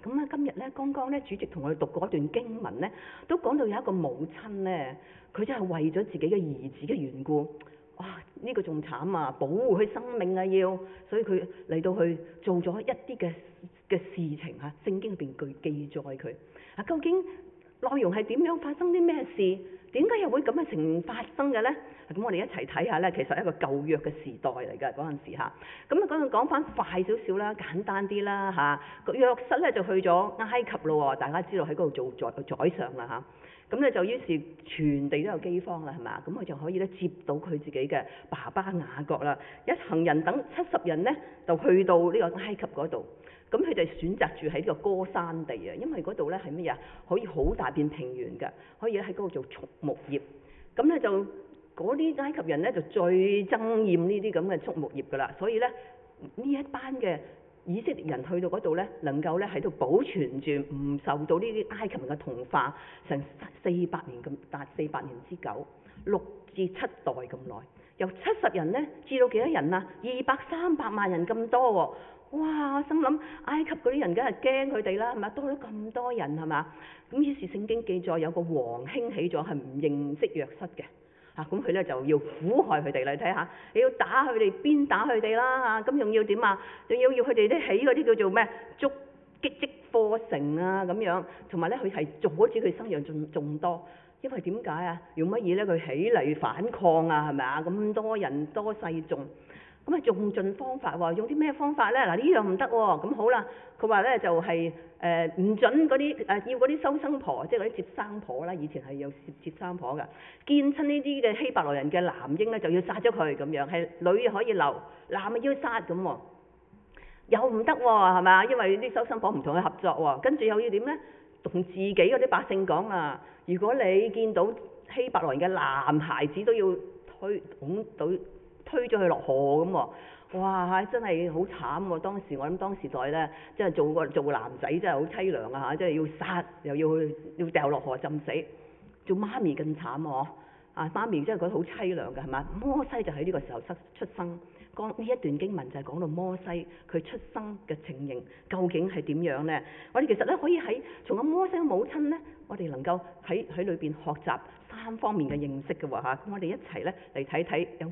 咁啊，今日咧剛剛咧主席同我哋讀嗰段經文咧，都講到有一個母親咧，佢真係為咗自己嘅兒子嘅緣故，哇！呢個仲慘啊，保護佢生命啊要，所以佢嚟到去做咗一啲嘅事情嚇，聖經入邊記載佢啊，究竟內容係點樣，發生啲咩事？點解又會咁嘅情形發生嘅咧？咁我哋一齊睇下咧，其實係一個舊約嘅時代嚟㗎嗰陣時嚇。咁啊嗰陣講翻快少少啦，簡單啲啦嚇。約瑟咧就去咗埃及咯喎，大家知道喺嗰度做宰相啦嚇。咁咧就於是全地都有饑荒啦，係嘛？咁佢就可以咧接到佢自己嘅爸爸雅各啦，一行人等70人咧就去到呢個埃及嗰度。咁佢哋選擇住喺呢個歌珊地啊，因為嗰度咧係乜嘢？可以好大片平原㗎，可以喺嗰度做畜牧業。咁咧就嗰啲埃及人咧就最憎厭呢啲咁嘅畜牧業㗎啦，所以咧呢一班嘅以色列人去到嗰度咧，能夠咧喺度保存住唔受到呢啲埃及人嘅同化，成400年咁達400年之久，6至7代咁耐，由70人咧至到幾多人啊？200-300萬人咁多喎。哇！我心諗埃及嗰啲人梗係驚佢哋啦，係咪？多咗咁多人係嘛？咁於是聖經記載有個王興起咗，係唔認識約瑟嘅嚇，咁佢咧就要苦害佢哋啦。你睇下，你要打佢哋，鞭打佢哋啦嚇，咁仲要點啊？仲要佢哋咧起嗰啲叫做咩擊破城啊咁樣，同埋咧佢係阻止佢生養眾多，因為點解啊？用乜嘢咧？佢起嚟反抗啊，係咪啊？咁多人多勢眾。咁啊，用盡方法喎，用啲咩方法咧？嗱，呢樣唔得喎，咁好啦，佢話咧就係唔準嗰啲要嗰啲收生婆，即係嗰啲接生婆啦，以前係有接生婆㗎，見親呢啲嘅希伯來人嘅男嬰咧就要殺咗佢咁樣，係女可以留，男啊要殺咁喎，又唔得喎，係咪？因為啲收生婆唔同佢合作喎，跟住又要點咧？同自己嗰啲百姓講啊，如果你見到希伯來人嘅男孩子都要推咗佢落河咁喎，哇！真係好慘喎！當時我諗當時代咧，即係做男仔真係好凄涼啊嚇，即係要殺又要掉落河浸死，做媽咪更慘喎！啊，媽咪真係覺得好凄涼㗎係嘛？摩西就喺呢個時候出生，講呢一段經文就係講到摩西佢出生嘅情形究竟係點樣咧？我哋其實咧可以從個摩西嘅母親咧，我哋能夠喺裏邊學習3方面嘅認識嘅喎嚇。咁我哋一齊咧嚟睇睇有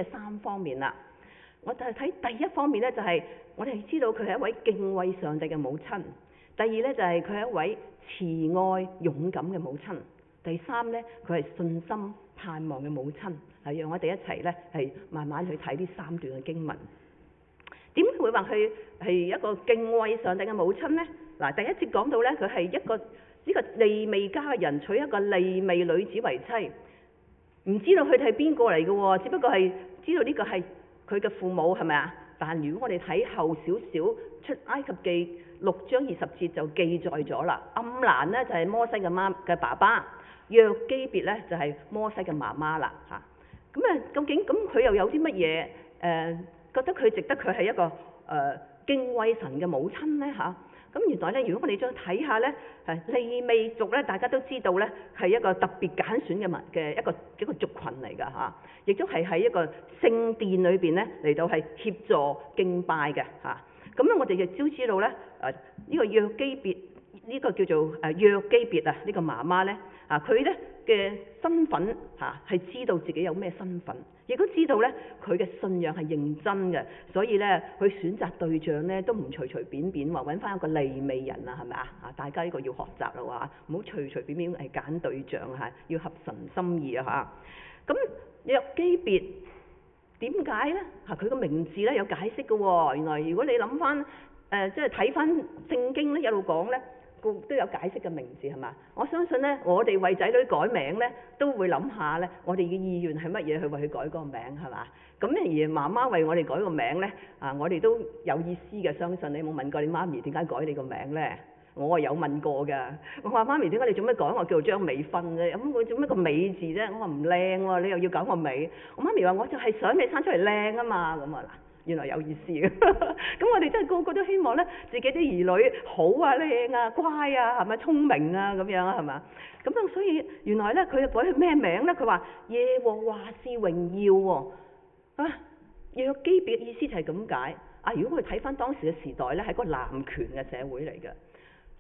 3方面啦。我哋睇第一方面咧，就係我哋知道佢係一位敬畏上帝嘅母親；第二咧就係佢係一位慈愛勇敢嘅母親；第三咧佢係信心盼望嘅母親。係讓我哋一齊咧係慢慢去睇呢3段嘅經文。點解會話佢係一個敬畏上帝嘅母親咧？嗱，第一節講到咧，佢係一個呢個利未家嘅人娶一個利未女子為妻，唔知道佢哋係邊個嚟嘅喎，只不過係知道呢個係佢嘅父母係咪啊？但如果我哋睇後少少出埃及記6章20節就記載咗啦，暗蘭咧就係摩西嘅爸爸，約基別咧就係摩西嘅媽媽啦嚇。咁啊，究竟咁佢又有啲乜嘢覺得佢值得佢係一個敬畏神嘅母親咧嚇？咁原來咧，如果我哋再睇下咧，利未族咧，大家都知道咧係一個特別揀選嘅一個族群嚟㗎嚇，亦都係喺一個聖殿裏邊咧嚟到係協助敬拜嘅嚇。咁咧，我哋亦都知道咧，呢個約基別呢個叫做約基別啊，呢個媽媽咧佢咧嘅身份係知道自己有咩身份，亦都知道咧佢嘅信仰係認真嘅，所以咧佢選擇對象咧都唔隨隨便便話揾翻一個利未人啊，係咪啊？大家呢個要學習啦喎，唔好隨隨便便係揀對象嚇，要合神心意啊嚇。咁約基別點解咧？佢個名字咧有解釋嘅喎。原來如果你諗翻即係睇翻聖經咧一路講咧，都有解釋嘅名字係嘛？我相信咧，我哋為仔女改名咧，都會諗下咧，我哋嘅意願係乜嘢去為佢改個名係嘛？咁而媽媽為我哋改個名咧，我哋都有意思嘅。相信你冇問過你媽咪點解改你個名咧？我係有問過㗎。我話媽咪點解你做咩改我叫做張美芬啫？咁佢做咩個美字啫？我話唔靚喎，你又要搞個美。我媽咪話我就係想你生出嚟靚啊嘛。咁啊嗱。原來有意思嘅，咁我哋真係個個都希望咧，自己啲兒女好啊、靚啊、乖啊，係咪聰明啊咁樣啊，係嘛？咁樣所以原來咧，佢改佢咩名咧？佢話耶和華是榮耀喎。約基別嘅意思就係咁解。如果我哋睇翻當時嘅時代咧，係個男權嘅社會嚟嘅。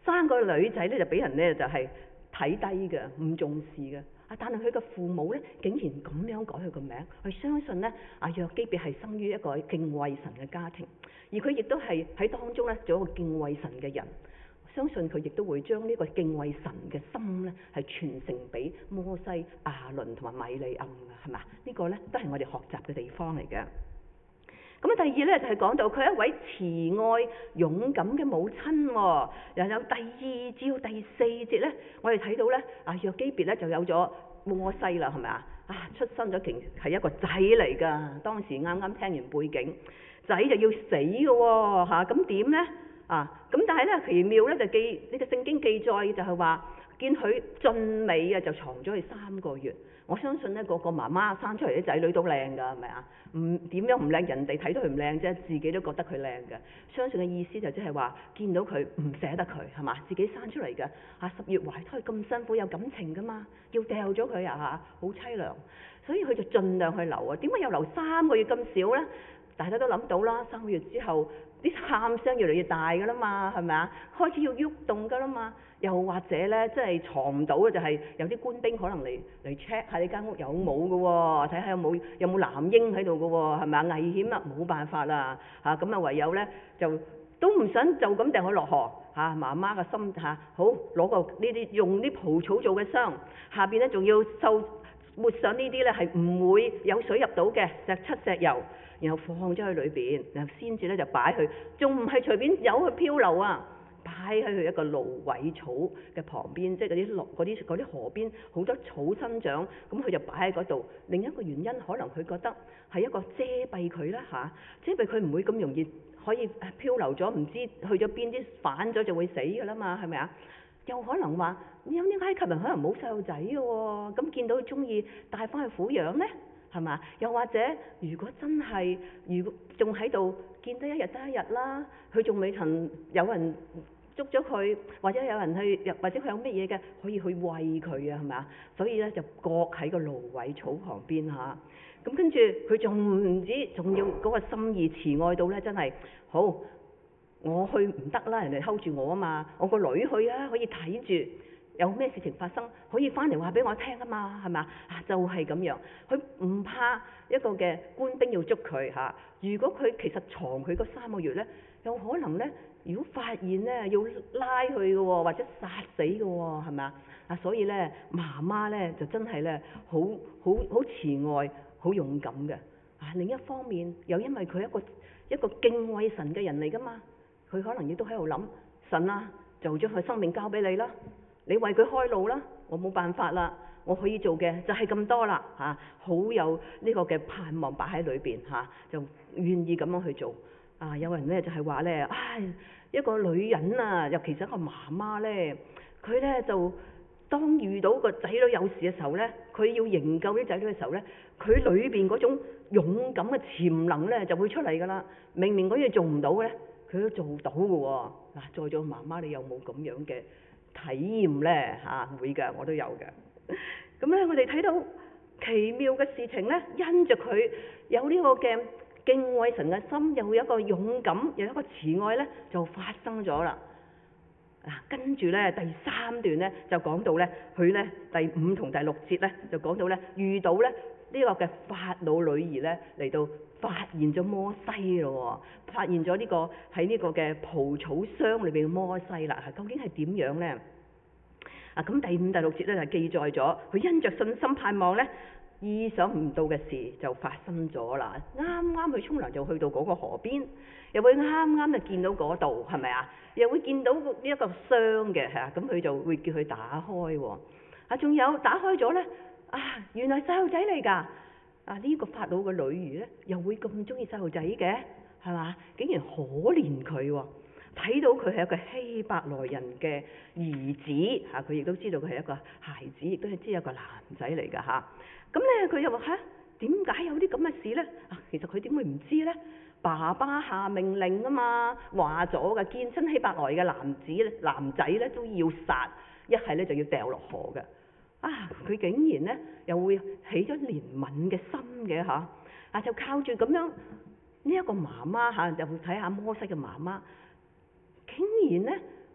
生個女仔咧就俾人咧就係睇低嘅，唔重視嘅。但係佢嘅父母咧竟然咁樣改佢個名，佢相信咧約基別係生於一個敬畏神嘅家庭，而佢亦都係喺當中咧做一個敬畏神嘅人。相信佢亦都會將呢個敬畏神嘅心咧係傳承俾摩西、亞倫同埋米利暗嘅，係嘛？呢個咧都係我哋學習嘅地方嚟嘅。咁第二咧就係講到佢係一位慈愛勇敢嘅母親喎。又有第2至到第4節咧，我哋睇到咧約基別咧就有咗摩西啦，係咪啊？出生咗係一個仔嚟㗎。當時啱啱聽完背景，仔就要死嘅喎嚇，咁點咧？咁但係咧奇妙咧就呢個聖經記載就係話見佢俊美就藏咗佢3個月。我相信咧個媽媽生出嚟啲仔女都靚㗎，係咪啊？點樣唔靚？人哋睇到佢唔靚啫，自己都覺得佢靚嘅。相信嘅意思就即係話見到佢唔捨得佢，係嘛？自己生出嚟嘅10月懷胎咁辛苦，有感情㗎嘛，要掉咗佢好凄涼，所以佢就盡量去留啊。點解又留3個月咁少咧？大家都諗到啦，3個月之後啲喊聲越嚟越大㗎啦嘛，係咪啊？開始要喐動㗎啦嘛。又或者咧，即係藏唔到嘅就係有啲官兵可能嚟 check 下你間屋有冇嘅喎，睇下有冇男嬰喺度嘅喎，係咪啊？危險啊，冇辦法啦咁啊唯有咧就都唔想就咁掟佢落河媽媽嘅心好攞個呢啲用啲蒲草做嘅箱，下邊咧仲要抹上呢啲咧係唔會有水入到嘅石油，然後放咗喺裏邊，然後先至咧就擺去，仲唔係隨便由佢漂流啊！擺喺佢一個蘆葦草嘅旁邊，即係嗰啲河邊好多草生長，咁佢就擺喺嗰度。另一個原因可能佢覺得係一個遮蔽佢啦遮蔽佢唔會咁容易可以漂流咗，唔知去咗邊啲反咗就會死㗎啦嘛，係咪啊？又可能話有啲埃及人可能冇細路仔嘅喎，咁見到佢中意帶翻去撫養呢，係嘛？又或者如果真係仲喺度見得一日得一日啦，佢仲未曾有人捉咗佢，或者有人去，或者佢有乜嘢嘅可以去餵佢啊，係咪啊？所以咧就擱喺個蘆葦草旁邊咁跟住佢仲唔知，仲要嗰個心意慈愛到咧，真係好，我去唔得啦，人哋 hold 住我啊嘛，我個女去啊，可以睇住有咩事情發生，可以翻嚟話俾我聽啊嘛，係咪啊？就係咁樣，佢唔怕一個嘅官兵要捉佢如果佢其實藏佢嗰3個月咧，有可能咧。如果發現咧，要拉佢嘅喎，或者殺死嘅喎，係咪啊？所以咧，媽媽咧就真係咧，好慈愛、好勇敢嘅。另一方面，又因為佢一個敬畏神嘅人嚟噶嘛，佢可能亦都喺度諗，神啊，就將佢生命交俾你啦，你為佢開路啦，我冇辦法啦，我可以做嘅就係咁多啦好有呢個嘅盼望擺喺裏邊就願意咁樣去做。有人咧就係話咧，一個女人尤其是一個媽媽咧，佢咧就當遇到個仔女有事嘅時候咧，佢要營救啲仔女嘅時候咧，佢裏邊嗰種勇敢嘅潛能咧就會出嚟噶啦。明明嗰嘢做唔到咧，佢都做到嘅喎。在座媽媽你有冇咁樣嘅體驗咧？會㗎，我都有嘅。咁咧，我哋睇到奇妙嘅事情咧，因着佢有呢個嘅敬畏神嘅心，又有一個勇敢，又有一個慈愛咧，就發生咗啦。跟住咧第3段咧就講到咧，佢咧第5同第6節咧就講到咧，遇到咧呢個嘅法老女兒咧嚟到發現咗摩西咯，發現咗呢個喺呢個嘅蒲草箱裏邊嘅摩西啦。究竟係點樣咧？咁第5、第6節咧就記載咗，佢因着信心盼望咧，意想唔到嘅事就發生咗啦。啱啱去沖涼就去到嗰個河邊，又會啱啱就見到嗰度，係咪啊？又會見到呢一個箱嘅咁佢就會叫佢打開喎。仲有打開咗咧，原來細路仔嚟㗎。呢個法老嘅女兒咧，又會咁中意細路仔嘅，係嘛？竟然可憐佢喎。睇到佢係一個希伯來人嘅兒子佢亦都知道佢係一個孩子，亦都係知有個男仔嚟㗎咁咧佢就話點解有啲咁嘅事咧？其實佢點會唔知咧？爸爸下命令啊嘛，話咗㗎，見親希伯來嘅男仔咧都要殺，一係咧就要掉落河嘅。佢竟然咧又會起咗憐憫嘅心嘅就靠住咁樣呢一個媽媽就會睇下摩西嘅媽媽，竟然咧因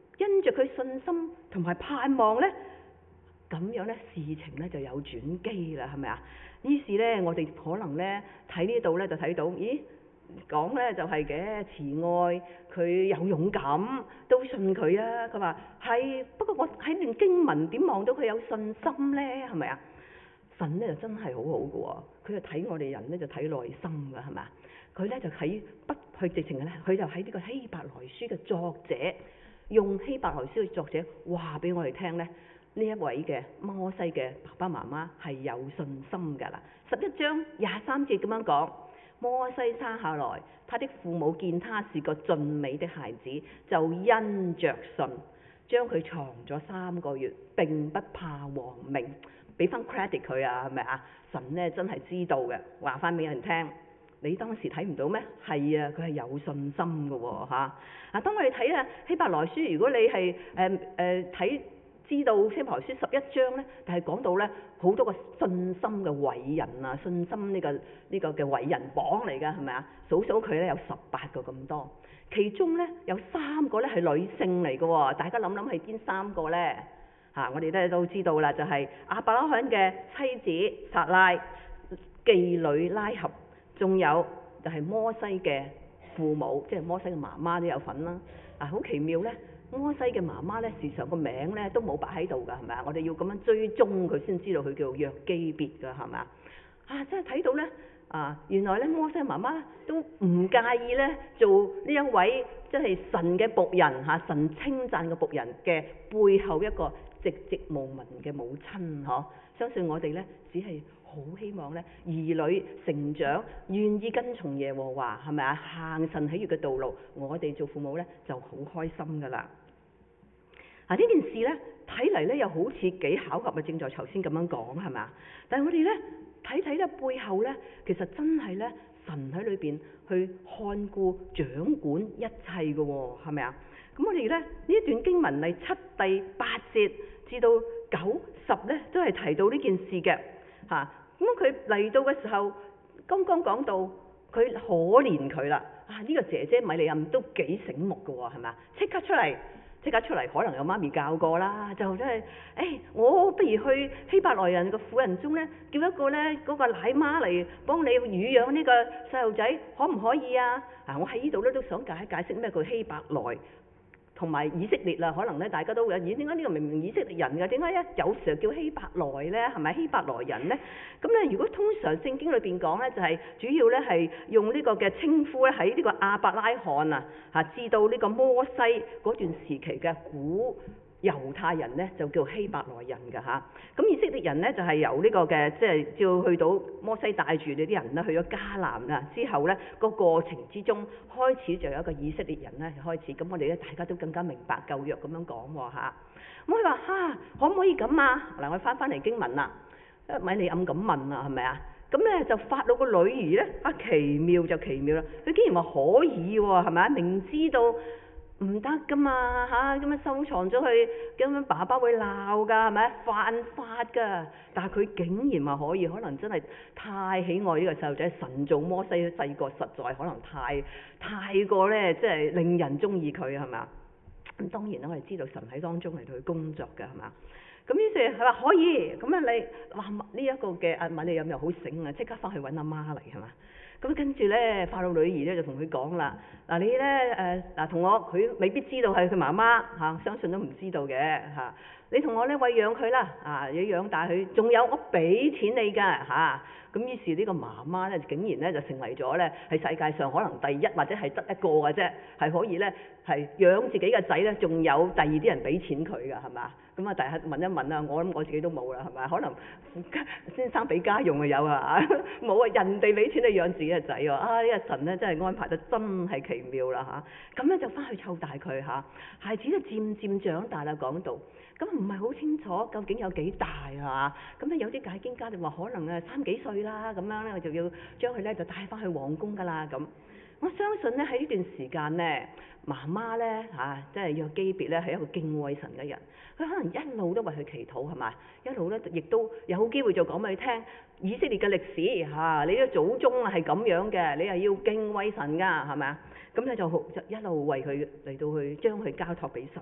因着佢信心同埋盼望咧，咁樣咧事情咧就有轉機啦，係咪啊？於是咧我哋可能咧睇呢度咧就睇到，咦，講咧就係嘅慈愛，佢有勇敢，都信佢啊。佢話係，不過我喺段經文點望到佢有信心咧？係咪啊？神咧就真係好好嘅喎，佢就睇我哋人咧就睇內心㗎，係咪啊？佢咧就喺佢直情咧，佢就喺呢個希伯來書嘅作者，用希伯來書嘅作者話俾我哋聽咧，呢一位嘅摩西嘅爸爸媽媽係有信心㗎啦。11章23節咁樣講，摩西生下來，他的父母見他是個俊美的孩子，就因着信，將佢藏咗3個月，並不怕王命。俾翻 credit 佢啊，係咪啊？神咧真係知道嘅，話翻俾人聽。你當時睇唔到咩？係啊，佢係有信心嘅喎嚇。當我哋睇啊希伯來書，如果你係睇知道希伯來書11章咧，就係講到咧好多個信心嘅偉人啊，信心呢個嘅偉人榜嚟㗎，係咪啊？數數佢咧有18個咁多，其中咧有3個咧係女性嚟嘅喎。大家諗諗係邊3個咧？我哋咧都知道啦，就係亞伯拉罕嘅妻子撒拉、妓女拉合，仲有就係摩西嘅父母，即係摩西嘅媽媽都有份啦。好奇妙咧，摩西嘅媽媽咧時常個名咧都冇擺喺度㗎，係咪啊？我哋要咁樣追蹤佢先知道佢叫約基別㗎，係咪啊？真係睇到咧原來咧摩西媽媽都唔介意咧做呢一位即係神嘅僕人神稱讚嘅僕人嘅背後一個寂寂無聞嘅母親嗬。相信我哋咧只係好希望咧兒女成長，願意跟從耶和華，係咪啊？行神喜悅嘅道路，我哋做父母咧就好開心噶啦。呢件事咧睇嚟咧又好似幾巧合啊，正在頭先咁樣講，係咪啊？但係我哋咧睇咧背後咧，其實真係咧神喺裏邊去看顧掌管一切嘅喎，係咪啊？咁我哋咧呢一段經文第7、第8節至到9、10咧都係提到呢件事嘅嚇。咁佢嚟到嘅時候，剛剛講到佢可憐佢啦。呢個姐姐米利暗都幾醒目嘅喎，係咪啊？即刻出嚟，可能有媽咪教過啦，就真係我不如去希伯來人嘅婦人中咧，叫一個咧嗰個奶媽嚟幫你乳養呢個細路仔，可唔可以啊？我喺呢度咧都想解釋咩叫希伯來同埋以色列啦，可能咧大家都會點解呢個明明以色列人嘅，點解有時候叫希伯來咧？係咪希伯來人咧？咁咧如果通常聖經裏邊講咧，就係主要咧係用呢個嘅稱呼咧喺呢個亞伯拉罕至到呢個摩西嗰段時期嘅古猶太人咧就叫希伯來人㗎嚇。咁以色列人咧就係由呢個嘅即係照去到摩西帶住呢啲人咧去咗迦南之後咧個過程之中開始就有一個以色列人咧開始。咁我哋咧大家都更加明白舊約咁樣講喎嚇。咁佢話可唔可以咁啊？嗱，我翻嚟經文啦，米利暗咁問係咪啊？咁咧就法老個女兒咧奇妙就奇妙啦，佢竟然話可以喎，係咪啊？明知道唔得噶嘛咁樣收藏咗佢，咁樣爸爸會鬧噶，係咪犯法噶？但係佢竟然話可以，可能真係太喜愛呢個細路仔。神造摩西細個，實在可能太過咧，即係令人中意佢，係咪啊？咁當然啦，我哋知道神喺當中嚟到去工作㗎，係嘛？咁於是佢話可以，咁你哇呢一個嘅米利暗又好醒啊，即刻翻去揾阿媽嚟，係嘛？咁跟住咧，法老女兒咧就同佢講啦，你咧同我，佢未必知道係佢媽媽相信都唔知道嘅你同我咧餵養佢啦，你養大佢，仲有我俾錢你㗎咁於是呢個媽媽咧竟然咧就成為咗咧係世界上可能第一或者係得一個嘅啫，係可以咧係養自己嘅仔咧，仲有第二啲人俾錢佢㗎，係嘛？咁啊，大家問一問啊，我諗我自己都冇啦，係咪？可能先生俾家用啊有冇人哋俾錢你養自己嘅仔喎呢個神咧真係安排得真係奇妙啦咁咧就翻去湊大佢孩子就漸漸長大啦，講到咁唔係好清楚究竟有幾大咁咧有啲解經家就話可能3幾歲啦，咁樣咧我就要將佢咧就帶翻去皇宮㗎啦咁。我相信咧喺呢段時間咧，媽媽咧即係約基別咧係一個敬畏神嘅人，佢可能一路都為佢祈禱係咪？一路咧亦都有機會就講俾你聽以色列嘅歷史你嘅祖宗係咁樣嘅，你係要敬畏神㗎係咪啊？咁咧就一路為佢嚟到去將佢交託俾神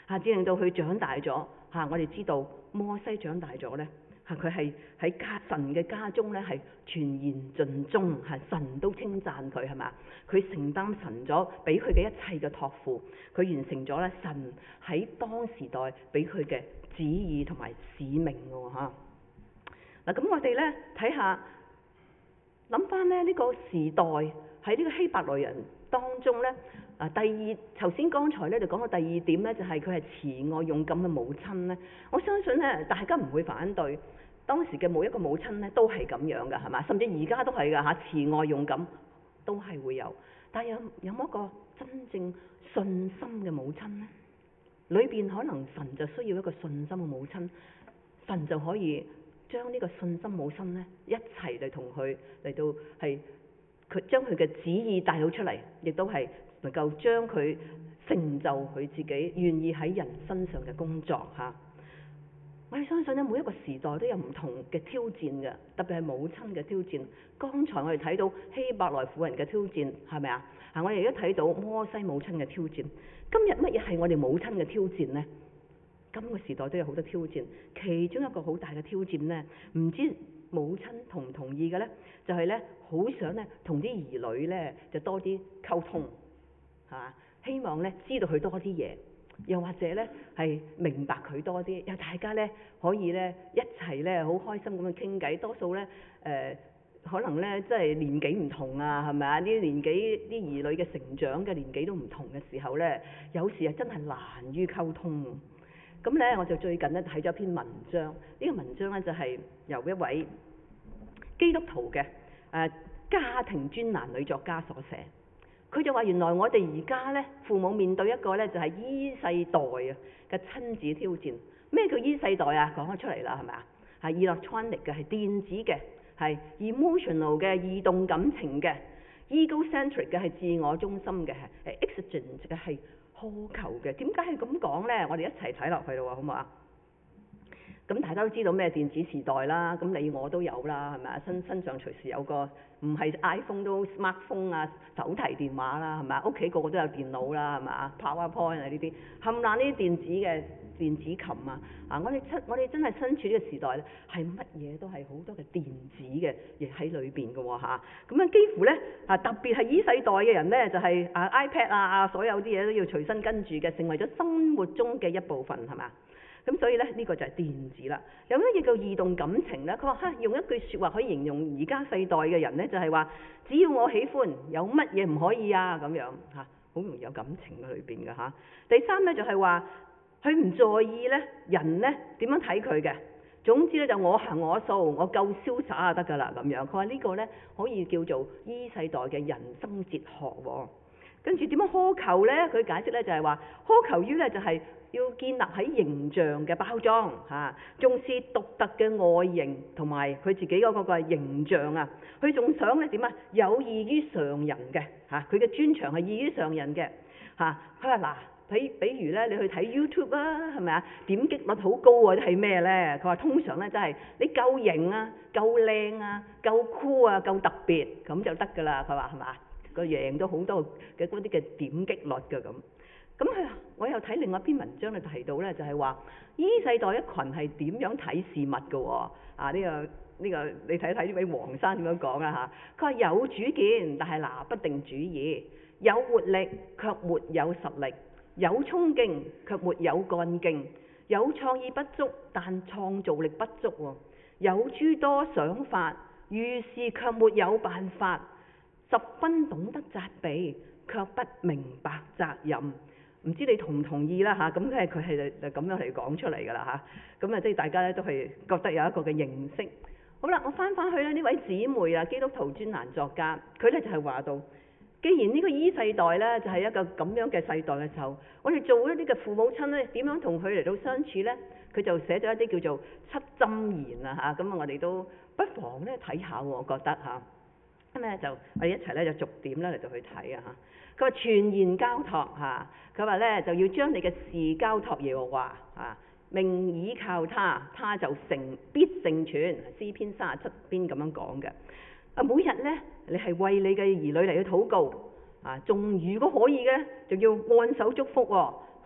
只令到佢長大咗我哋知道摩西長大咗咧佢係喺神嘅家中咧係全然盡忠神都稱讚佢係嘛？佢承擔神咗俾佢嘅一切嘅託付，佢完成咗咧神喺當時代俾佢嘅旨意同埋使命喎嗱，咁我哋咧睇下諗翻咧呢個時代喺呢個希伯來人當中咧第二頭先剛才咧就講到第二點咧，就係佢係慈愛勇敢嘅母親咧。我相信咧大家唔會反對，當時嘅每一個母親咧都係咁樣㗎係嘛？甚至而家都係㗎慈愛勇敢都係會有。但係有冇一個真正信心嘅母親呢？裏邊可能神就需要一個信心嘅母親，神就可以將呢個信心母親咧一齊嚟同佢嚟到係佢將佢嘅旨意帶到出嚟，亦都係能夠將佢成就佢自己願意喺人身上嘅工作我哋相信咧，每一個時代都有唔同嘅挑戰嘅，特別係母親嘅挑戰。剛才我哋睇到希伯來婦人嘅挑戰，係咪啊？我哋而家睇到摩西母親嘅挑戰。今日乜嘢係我哋母親嘅挑戰呢？今個時代都有好多挑戰，其中一個好大嘅挑戰呢，唔知母親同唔同意嘅呢？就係呢，好想呢同啲兒女呢就多啲溝通，係嘛？希望呢知道佢多啲嘢。又或者咧係明白佢多啲，又大家咧可以咧一齊咧好開心咁樣傾偈。多數咧可能咧即係年紀唔同係咪啊？啲年紀啲兒女嘅成長嘅年紀都唔同嘅時候咧，有時真係難於溝通。咁咧我就最近咧睇咗一篇文章，呢個文章咧就係由一位基督徒嘅家庭專欄女作家所寫。佢就話原來我哋而家咧父母面對一個咧就係 E 世代嘅親子挑戰。咩叫 E 世代啊？講咗出嚟啦，係咪啊？係 electronic 嘅，係電子嘅，係 emotional 嘅，異動感情嘅， egocentric 嘅係自我中心嘅，係 exigent 嘅係苛求嘅。點解係咁講咧？我哋一齊睇落去咯，好唔好啊？咁大家都知道咩電子時代啦，咁你我都有啦，係咪啊？身上隨時有個唔係 iPhone 都 smartphone 手提電話啦，係咪啊？屋企個個都有電腦啦，係咪啊？ PowerPoint 呢啲冚唪唥呢啲電子嘅電子琴我哋真係身處呢個時代咧，係乜嘢都係好多嘅電子嘅嘢喺裏邊嘅喎嚇。咁幾乎咧特別係 E 世代嘅人咧，就係iPad 所有啲嘢都要隨身跟住嘅，成為咗生活中嘅一部分，係咪啊？咁所以咧呢個就係電子啦。有乜嘢叫異動感情咧？佢話用一句説話可以形容而家世代嘅人咧，就係話只要我喜歡，有乜嘢唔可以咁樣好容易有感情喺裏邊嘅。第三咧就係話佢唔在意咧人咧點樣睇佢嘅，總之咧就我行我素，我夠瀟灑就得㗎啦咁樣。佢話呢個咧可以叫做 E 世代嘅人生哲學喎。跟住點樣苛求咧？佢解釋咧就係話苛求於咧就係要建立喺形象嘅包裝重視獨特嘅外形同埋佢自己嗰個形象佢仲想咧點有異於常人嘅佢嘅專長係異於常人嘅佢話嗱，比如咧你去睇 YouTube 係咪啊？點擊率好高啲係咩咧？佢話通常咧真係你夠型夠靚夠酷夠特別咁就得㗎啦。佢話係嘛？個贏到好多嘅嗰啲嘅點擊率㗎咁。咁我又睇另外一篇文章提到咧，就係話 E 世代一群係點樣睇事物㗎喎？呢個你睇睇呢位黃生點樣講啦佢話有主見，但係拿不定主意；有活力，卻沒有實力；有衝勁，卻沒有幹勁；有創意不足，但創造力不足喎；有諸多想法，遇事卻沒有辦法；十分懂得責備，卻不明白責任。唔知你同唔同意啦咁佢係就咁樣嚟講出嚟㗎啦咁即係大家咧都係覺得有一個嘅認識。好啦，我翻去咧呢位姊妹基督徒專欄作家，佢咧就係話到，既然呢個 E 世代咧就係一個咁樣嘅世代嘅時候，我哋做一啲嘅父母親咧點樣同佢嚟到相處咧？佢就寫咗一啲叫做7箴言咁我哋都不妨咧睇下我覺得咁咧就我哋一齊咧就逐點咧嚟到去睇佢話全然交託佢話咧就要將你嘅事交託耶和華命倚靠他，他就必成全。詩篇37篇咁樣講嘅。每日咧你係為你嘅兒女嚟去禱告仲如果可以嘅就要按手祝福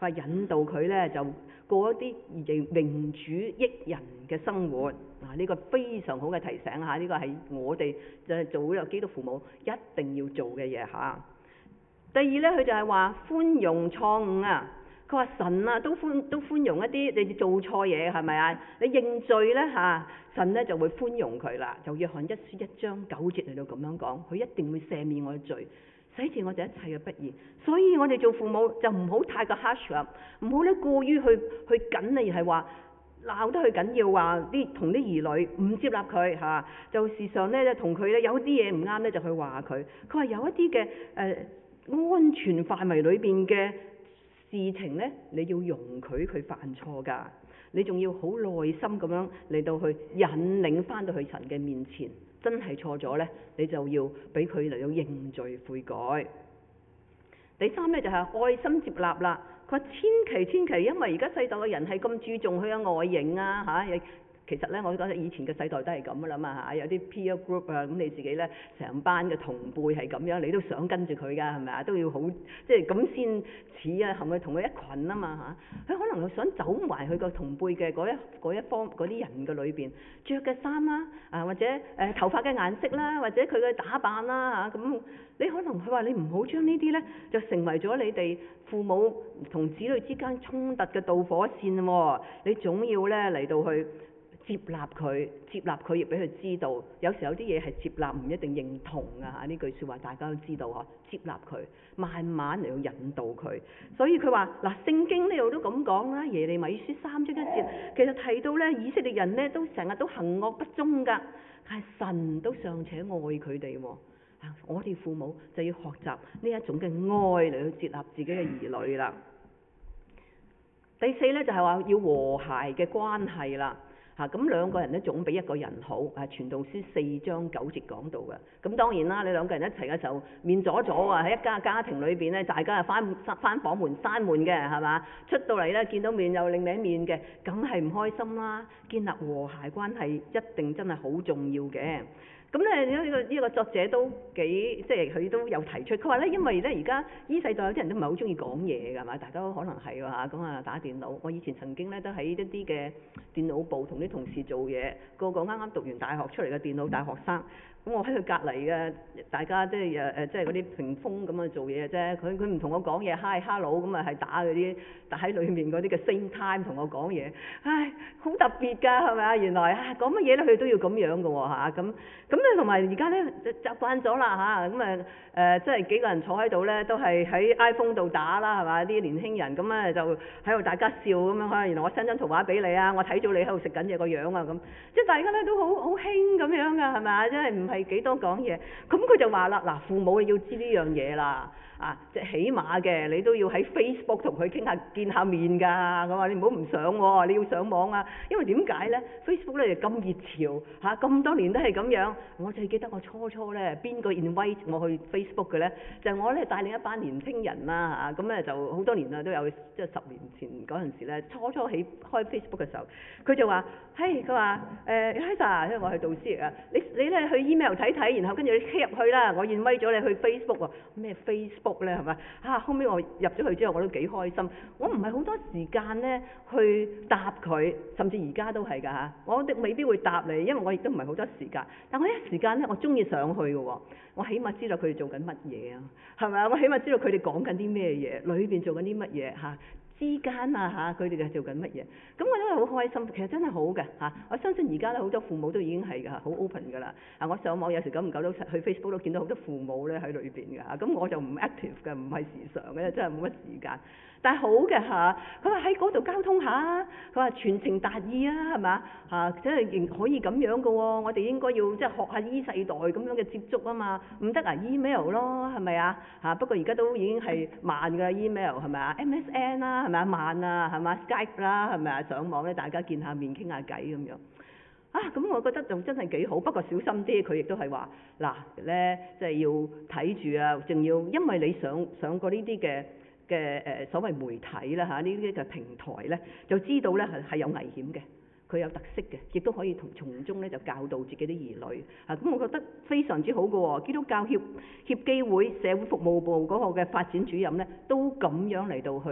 話引導佢咧就過一啲榮主益人嘅生活。呢個非常好嘅提醒嚇，呢個係我哋就係做呢個基督父母一定要做嘅嘢嚇。第二咧，佢就係話寬容錯誤啊。佢話神啊都寬容一啲你做錯嘢係咪啊？你認罪咧嚇，神咧就會寬容佢啦。就約翰一書1章9節嚟到咁樣講，佢一定會赦免我嘅罪，洗淨我哋一切嘅不義。所以我哋做父母就唔好太過 harsh 啦，唔好咧過於去緊啊，而係話鬧得佢緊要，話同啲兒女唔接納佢嚇，就時常咧同佢咧有啲嘢唔啱咧就去話佢。佢話有一啲嘅安全範圍裏邊嘅事情咧，你要容許佢犯錯㗎，你仲要好耐心咁樣嚟到去引領翻到去神嘅面前。真係錯咗咧，你就要俾佢嚟到認罪悔改。第三咧就係愛心接納啦。佢話千祈，因為而家世代嘅人係咁注重佢嘅外形啊嚇。其實咧，我覺得以前嘅世代都係咁噶啦嘛嚇，有啲 peer group 啊，咁你自己咧成班嘅同輩係咁樣，你都想跟住佢㗎係咪啊？都要好即係咁先似啊，係咪同佢一群啊嘛嚇？佢可能想走埋佢個同輩嘅嗰一方嗰啲人嘅裏邊，着嘅衫啦或者頭髮嘅顏色啦，或者佢嘅打扮啦嚇咁。你可能佢話你唔好將呢啲咧就成為咗你哋父母同子女之間衝突嘅導火線喎。你總要咧嚟到去接納佢亦俾佢知道，有時候有啲嘢係接納唔一定認同啊嚇。呢句説話大家都知道呵，接納佢，慢慢嚟到引導佢。所以佢話嗱，聖經呢度都咁講啦，耶利米書3章1節，其實提到咧以色列人咧都成日都行惡不忠㗎，但係神都尚且愛佢哋喎。我哋父母就要學習呢一種嘅愛嚟去接納自己嘅兒女啦。第四咧就係話要和諧嘅關係啦。咁兩個人咧總比一個人好。傳道書4章9節講到嘅。咁當然啦，你兩個人一齊嘅時候面阻阻啊，喺一家庭裏邊咧，大家係翻房門閂門嘅係嘛？出到嚟咧見到面又另一面嘅，梗係唔開心啦。建立和諧關係一定真係好重要嘅。咁咧呢個作者都幾即係佢都有提出，佢話咧因為咧而家依世代有啲人都唔係好中意講嘢㗎嘛，大家都可能係喎咁啊打電腦。我以前曾經咧都喺一啲嘅電腦部同啲同事做嘢，個啱啱讀完大學出嚟嘅電腦大學生。咁我喺佢隔離嘅，大家即係即係嗰啲屏風咁啊做嘢啫。佢唔同我講嘢 hi hello 咁啊係打喺裏面嗰啲嘅 same time 同我講嘢。好特別㗎係咪啊？原來講乜嘢咧佢都要咁樣嘅喎嚇咁咧，同埋而家咧習慣咗啦嚇咁即係幾個人坐喺度咧都係喺 iPhone 度打啦係嘛？啲年輕人咁咧就喺度大家笑咁樣原來我 send 張圖畫俾你啊，我睇咗你喺度食緊嘢個樣啊咁，即係大家咧都好興咁樣㗎係咪啊？真係唔係幾多講嘢。咁佢就話啦，嗱，父母你要知呢樣嘢啦。即係起碼嘅，你都要喺 Facebook 同佢見下面㗎。我話你唔好唔上喎，你要上網啊。因為點解咧 ？Facebook 咧咁熱潮咁多年都係咁樣。我最記得我初咧，邊個 invite 我去 Facebook 嘅咧？就係我咧帶領一班年青人啦咁咧就好多年啦，都有即係10年前嗰陣時咧，初起開 Facebook 嘅時候，佢就話：佢話Lisa，因為我係導師嚟㗎，你咧去 email 睇睇，然後跟住你 click 入去啦，我 invite 咗你去 Facebook 喎。咩 Facebook？咧係咪後尾我入咗去之後我都幾開心。我唔係好多時間咧去答佢，甚至而家都係㗎我哋未必會答你，因為我亦都唔係好多時間。但我一時間咧，我中意上去嘅喎。我起碼知道佢哋做緊乜嘢啊，係咪啊？我起碼知道佢哋講緊啲咩嘢，裏邊做緊啲乜嘢之間佢哋係做緊乜嘢？咁我真係好開心，其實真係好嘅我相信而家咧好多父母都已經係㗎，好 open 㗎啦。我上網有時久唔久都去 Facebook 都見到好多父母咧喺裏邊㗎咁我就唔 active 嘅，唔係時常嘅，真係冇乜時間。但係好嘅佢話喺嗰度交通下，佢話傳情達意係嘛真係仍可以咁樣嘅喎。我哋應該要即係學下依世代咁樣嘅接觸啊嘛，唔得email 咯係咪不過而家都已經係慢㗎 email 係咪MSN 啦係咪慢啊係嘛 Skype 啦係咪上網咧大家見下面傾下偈咁樣咁我覺得就真係幾好。不過小心啲，佢亦都係話嗱咧，即係要睇住啊，仲要因為你上過呢啲嘅所謂媒體啦呢啲嘅平台咧，就知道咧係有危險嘅，佢有特色嘅，亦都可以從中咧就教導自己啲兒女咁我覺得非常之好嘅喎。基督教協基會社會服務部嗰個嘅發展主任咧，都咁樣嚟到去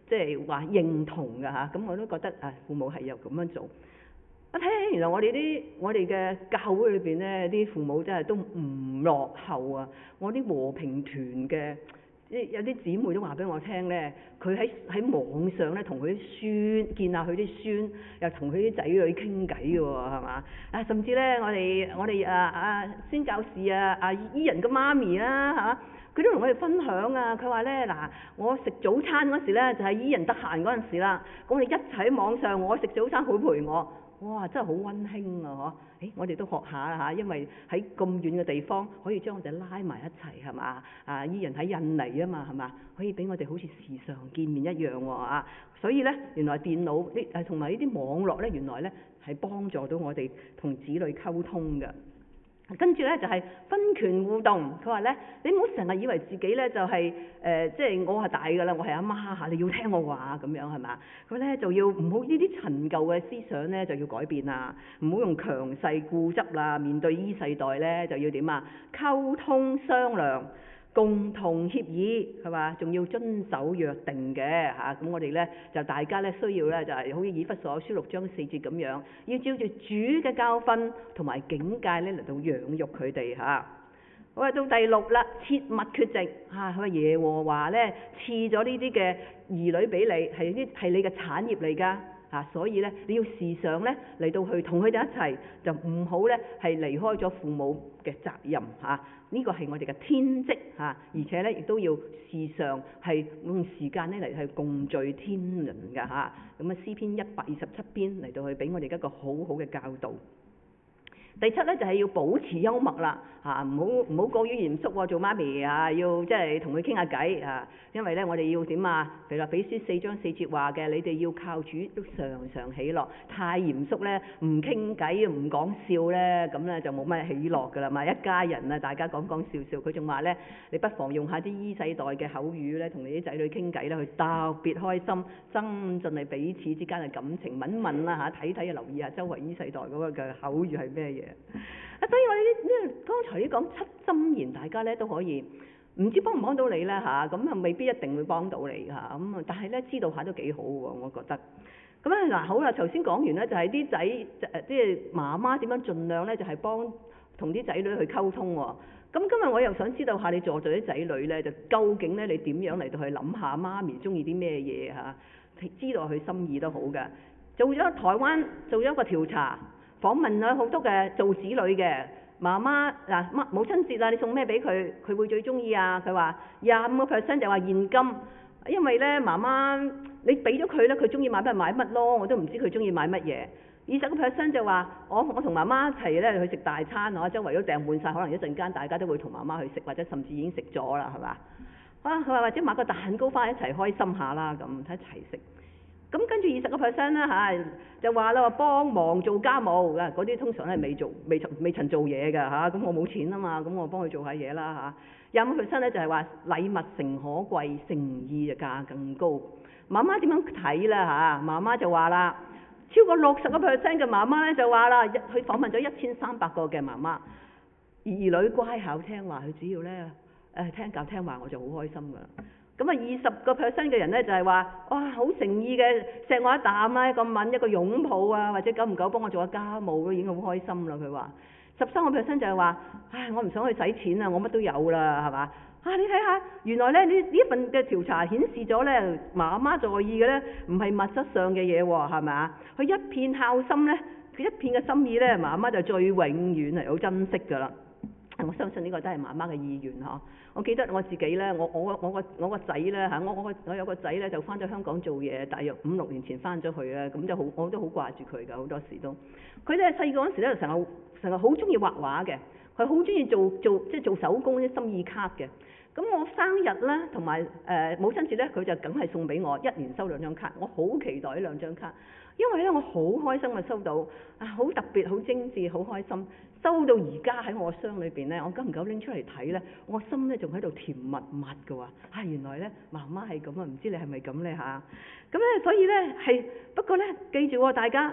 即係話認同㗎嚇。咁我都覺得父母係又咁樣做。我睇下原來我哋嘅教會裏邊咧，啲父母真係都唔落後啊！我啲和平團嘅。有啲姊妹都話俾我聽咧，佢喺網上咧同佢啲孫見下佢啲孫，又同佢啲仔女傾偈嘅喎，係嘛？甚至咧，我哋宣教士伊人嘅媽咪啦嚇，佢都同我哋分享啊。佢話咧嗱，我食早餐嗰時咧就係伊人得閒嗰陣時啦，咁我哋一齊喺網上，我食早餐佢陪我。哇！真係好溫馨啊！嗬，我哋都學下嚇，因為喺咁遠嘅地方，可以將我哋拉埋一齊係嘛？伊人喺印尼啊嘛係嘛？可以俾我哋好似時常見面一樣喎。所以咧，原來電腦同埋呢啲網絡咧，原來咧係幫助到我哋同子女溝通嘅。跟住咧就係分權互動。佢話咧，你唔好成日以為自己咧就係即係我係大㗎啦，我係阿媽嚇，你要聽我話咁樣係嘛？佢咧就要唔好呢啲陳舊嘅思想咧就要改變啦，唔好用強勢固執啦。面對呢世代咧就要點啊？溝通商量，共同協議係嘛？仲要遵守約定嘅嚇。咁我哋咧就大家咧需要咧就係好似以弗所書6章4節咁樣，要照住主嘅教訓同埋警戒咧嚟到養育佢哋嚇。好啊，到第6啦，切勿缺席嚇。佢話耶和華咧賜咗呢啲嘅兒女俾你，係你嘅產業嚟㗎嚇，所以咧你要時常咧嚟到去同佢哋一齊，就唔好咧係離開咗父母嘅責任嚇。呢個係我哋嘅天職嚇，而且咧亦都要時常係用時間咧嚟去共聚天倫㗎嚇。咁詩篇127篇嚟到去俾我哋一個好好嘅教導。第7咧就係要保持幽默啦嚇，唔好過於嚴肅喎。做媽咪要即係同佢傾下偈啊，因為咧我哋要點啊？譬如話彼書4章4節話嘅，你哋要靠主都常常喜樂。太嚴肅咧，唔傾偈唔講笑咧，咁咧就冇乜喜樂㗎啦嘛。一家人啊，大家講講笑笑。佢仲話咧，你不妨用下啲依世代嘅口語咧，同你啲仔女傾偈咧，佢特別開心，增進你彼此之間嘅感情。問問啦嚇，睇睇留意下周圍依世代嗰個嘅口語係咩嘢。所以我哋呢剛才呢講7箴言，大家咧都可以唔知幫唔幫到你咧嚇，咁未必一定會幫到你嚇，咁但係咧知道下都幾好喎，我覺得。咁啊嗱，好啦，頭先講完咧就係啲仔即係媽媽點樣盡量咧就係幫同啲仔女去溝通喎。咁今日我又想知道下你助咗啲仔女咧，就究竟咧你點樣嚟到去諗下媽咪中意啲咩嘢嚇，知道佢心意都好嘅。台灣做咗一個調查。訪問咗好多嘅做子女嘅媽媽嗱，母親節啊，你送咩俾佢？佢會最中意啊？佢話25%就話現金，因為咧媽媽你俾咗佢咧，佢中意買乜買乜咯，我都唔知佢中意買乜嘢。20%就話我同媽媽一齊咧去食大餐，我周圍都訂滿晒，可能一陣間大家都會同媽媽去食，或者甚至已經食咗啦，係嘛？佢話或者買個蛋糕翻一齊開心下啦，咁一齊食。咁跟住20%啦嚇，就話啦，幫忙做家務嘅嗰啲通常係未曾做嘢㗎嚇，咁我冇錢啊嘛，咁我幫佢做下嘢啦嚇。25%咧就係話禮物誠可貴，誠意就價更高。媽媽點樣睇啦嚇？媽媽就話啦，超過60%嘅媽媽咧就話啦，佢訪問咗1300個嘅媽媽，兒女乖巧聽話，佢只要咧聽教聽話我就好開心㗎啦。咁啊20%嘅人咧就係話，哇好誠意嘅錫我一啖啦，一個吻一個擁抱啊，或者久唔久幫我做下家務都已經好開心啦。佢話13%就係話，唉我唔想去使錢啊，我乜都有啦，係嘛？你睇下，原來咧呢一份嘅調查顯示咗咧，媽媽在意嘅咧唔係物質上嘅嘢喎，係咪啊？佢一片孝心咧，佢一片嘅心意咧，媽媽就最永遠係好珍惜㗎啦。我相信呢個都係媽媽嘅意願嗬。我記得我自己咧，我個仔咧嚇，我有個仔咧就翻咗香港做嘢，大約5、6年前翻咗去咧，咁就好我都好掛住佢㗎，好多時都。佢咧細個嗰時咧成日好中意畫畫嘅，佢好中意做手工啲心意卡嘅。咁我生日咧同埋母親節咧，佢就梗係送俾我，1年收2張卡，我好期待呢2張卡，因為咧我好開心啊收到好特別、好精緻、好開心。收到而家喺我箱裏邊咧，我久唔久拎出嚟睇咧，我心咧仲喺度甜蜜蜜嘅喎。原來咧媽媽係咁啊，唔知你係咪咁咧嚇？咁咧所以咧係不過咧記住大家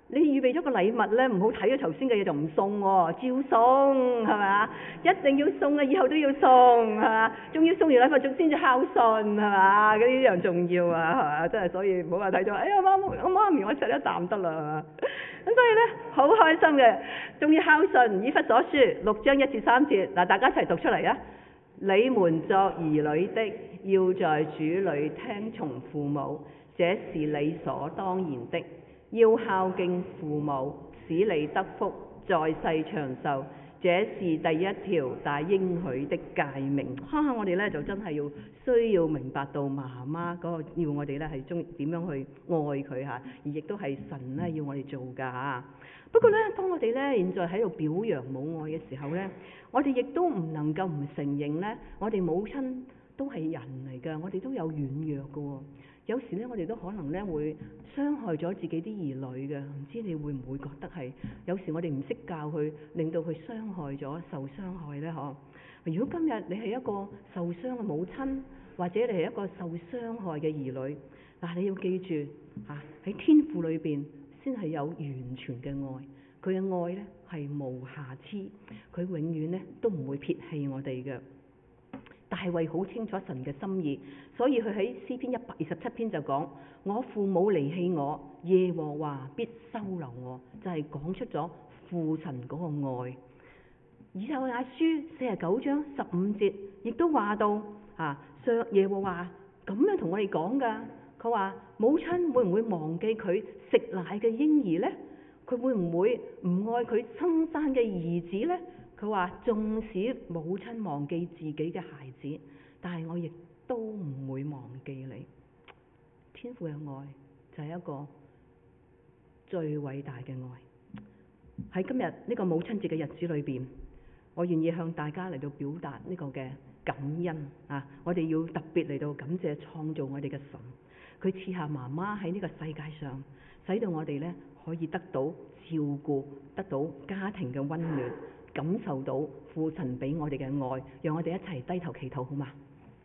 你預備咗個禮物咧，唔好睇咗頭先嘅嘢就唔送喎，照送係咪啊？一定要送啊，以後都要送係嘛？仲要送完禮物仲先至孝順係嘛？呢樣重要啊係嘛？真係所以唔好話睇咗，哎呀媽咪我食一啖得啦係嘛？咁所以咧好開心嘅，仲要孝順。以弗所書6章1至3節，嗱大家一齊讀出嚟啊！你們作兒女的，要在主裏聽從父母，這是理所當然的。要孝敬父母，使你得福，在世長壽，這是第一條大應許的誡命。我哋咧就真係需要明白到媽媽嗰個要我哋咧係點樣去愛佢嚇，而亦都係神咧要我哋做㗎嚇。不過咧，當我哋咧現在喺度表揚母愛嘅時候咧，我哋亦都唔能夠唔承認咧，我哋母親都係人嚟㗎，我哋都有軟弱㗎喎。有時咧，我哋都可能咧會傷害咗自己啲兒女嘅，唔知你會唔會覺得係有時我哋唔識教佢，令到佢傷害咗、受傷害咧？嗬！如果今日你係一個受傷嘅母親，或者你係一個受傷害嘅兒女，嗱你要記住嚇，喺天父裏邊先係有完全嘅愛，佢嘅愛咧係無瑕疵，佢永遠咧都唔會撇棄我哋嘅。大衛好清楚神嘅心意，所以佢喺詩篇127篇就講：我父母離棄我，耶和華必收留我，就係講出咗父神嗰個愛。以賽亞書49章15節亦都話到上耶和華咁樣同我哋講噶，佢話母親會唔會忘記佢食奶嘅嬰兒呢？佢會唔會唔愛佢親生嘅兒子呢？佢話縱使母親忘記自己嘅孩子，但係我亦都唔會忘記你。天父嘅愛就係一個最偉大嘅愛。喺今日呢個母親節嘅日子裏邊，我願意向大家嚟到表達呢個嘅感恩啊！我哋要特別嚟到感謝創造我哋嘅神，佢賜下媽媽喺呢個世界上，使到我哋咧可以得到照顧，得到家庭嘅溫暖，感受到父神俾我哋嘅愛，讓我哋一齊低頭祈禱好嗎？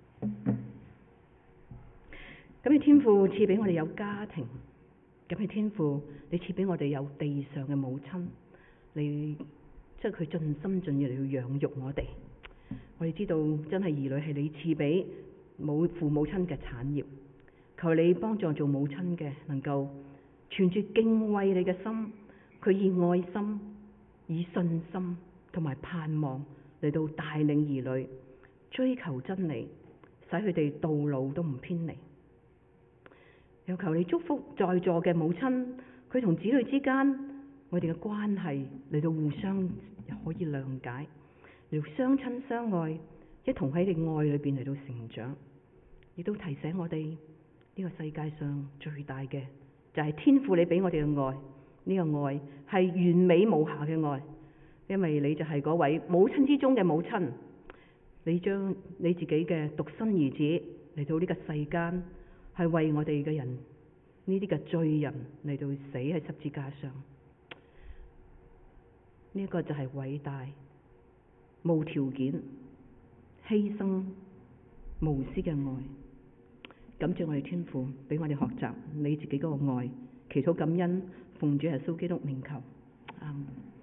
咁你天父賜俾我哋有家庭，咁你天父你賜俾我哋有地上嘅母親，你即係佢盡心盡意嚟要養育我哋。我哋知道真係兒女係你賜俾父母親嘅產業，求你幫助做母親嘅能夠存住敬畏你嘅心，佢以愛心、以信心同埋盼望嚟到帶領兒女追求真理，使佢哋道路都唔偏離。又求你祝福在座嘅母親，佢同子女之間我哋嘅關係嚟到互相可以諒解，嚟到相親相愛，一同喺你愛裏邊嚟到成長，亦都提醒我哋呢個世界上最大嘅就係天父你俾我哋嘅愛，呢個愛係完美無瑕嘅愛，因為你就係嗰位母親之中嘅母親，你將你自己嘅獨生兒子嚟到呢個世間，係為我哋嘅人呢啲嘅罪人嚟到死喺十字架上，呢個就係偉大無條件犧牲無私嘅愛。感謝我哋天父俾我哋學習你自己嗰個愛，祈禱感恩，奉主耶穌基督名求，阿們。